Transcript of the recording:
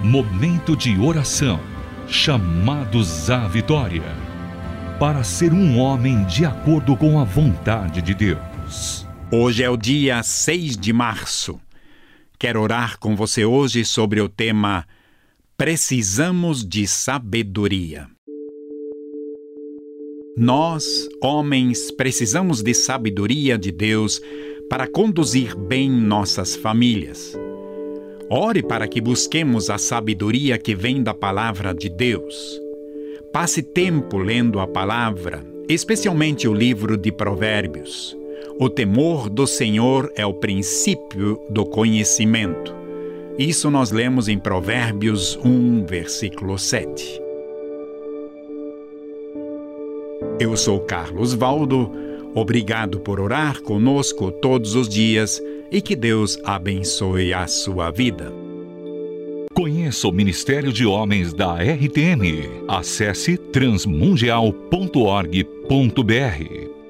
Momento de oração, chamados à vitória, para ser um homem de acordo com a vontade de Deus. Hoje é o dia 6 de março. Quero orar com você hoje sobre o tema Precisamos de sabedoria. Nós, homens, precisamos de sabedoria de Deus para conduzir bem nossas famílias. Ore para que busquemos a sabedoria que vem da palavra de Deus. Passe tempo lendo a palavra, especialmente o livro de Provérbios. O temor do Senhor é o princípio do conhecimento. Isso nós lemos em Provérbios 1, versículo 7. Eu sou Carlos Valdo. Obrigado por orar conosco todos os dias e que Deus abençoe a sua vida. Conheça o Ministério de Homens da RTM. Acesse transmundial.org.br.